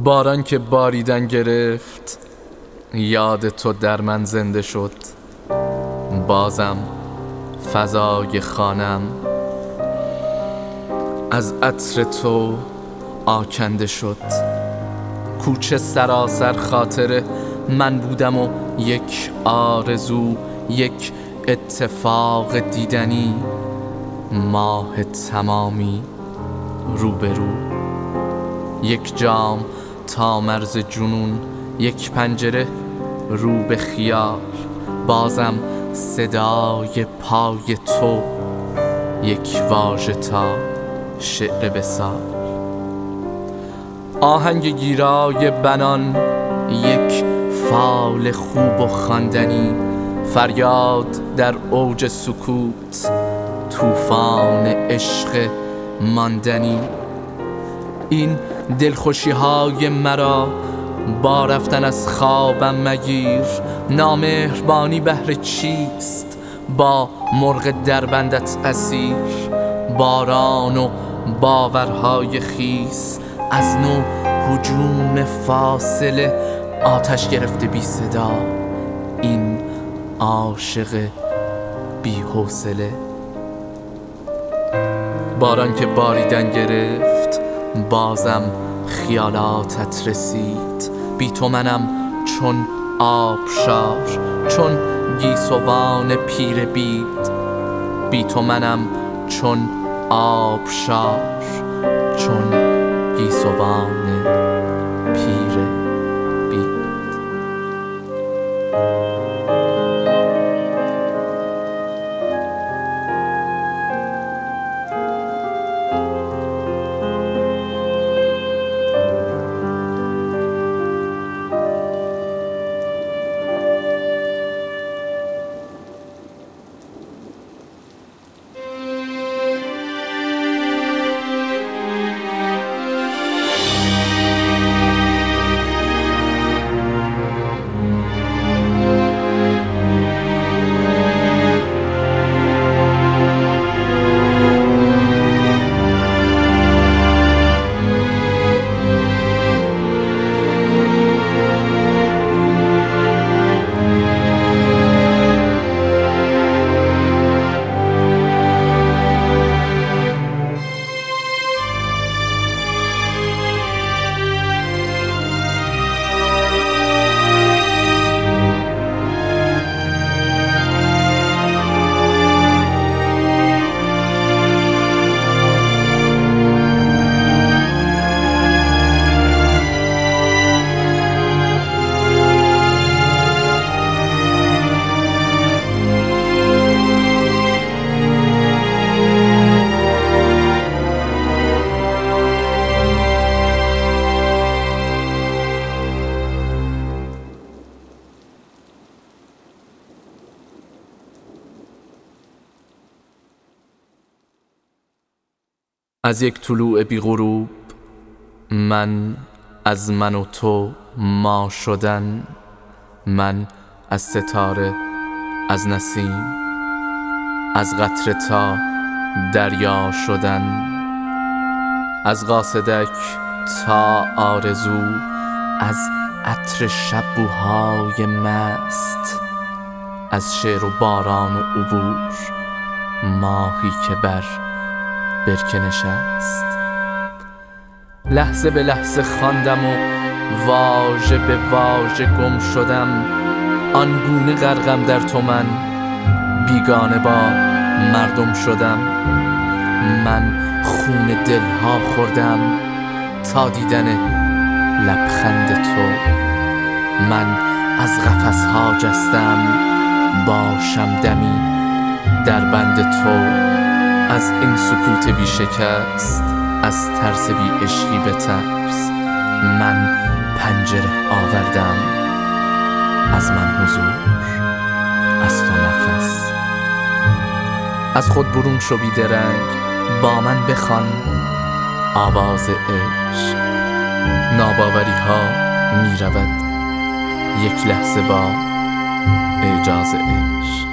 باران که باریدن گرفت، یاد تو در من زنده شد. بازم فضای خانم از عطر تو آکنده شد. کوچه سراسر خاطر من بودم و یک آرزو، یک اتفاق دیدنی، ماه تمامی روبرو. یک جام تا مرز جنون، یک پنجره رو به خیال، بازم صدای پای تو، یک واژه تا شعر وصال. آهنگ گیرای بنان، یک فال خوب و خواندنی، فریاد در اوج سکوت، طوفان عشق ماندنی. این دلخوشی های مرا با رفتن از خوابم مگیر. نامهربانی بهر چیست با مرغ دربندت اسیر؟ باران و باورهای خیس، از نو هجوم فاصله، آتش گرفته بی صدا این عاشق بی حوصله. باران که باریدن گرفت، بازم خیالاتت رسید. بی تو منم چون آبشار، چون گیسوان پیر بید. بی تو منم چون آبشار، چون گیسوان پیر بید. از یک طلوع بی غروب، من از من و تو ما شدن، من از ستاره، از نسیم، از قطره تا دریا شدن، از قاصدک تا آرزو، از عطر شب بوهای مست، از شعر و باران و عبور، ماهی که بر برکه نشست. لحظه به لحظه خواندم و واژه به واژه گم شدم، آنگونه غرقم در تو من، بیگانه با مردم شدم. من خون دلها خوردم تا دیدن لبخند تو، من از قفسها جستم باشم دمی در بند تو. از این سکوت بی شکست، از ترس بی عشقی به ترس، من پنجره آوردم، از من حضور، از تو نفس. از خود برون شو بی درنگ، با من بخوان آواز عشق. ناباوری ها می رود یک لحظه با اعجاز عشق.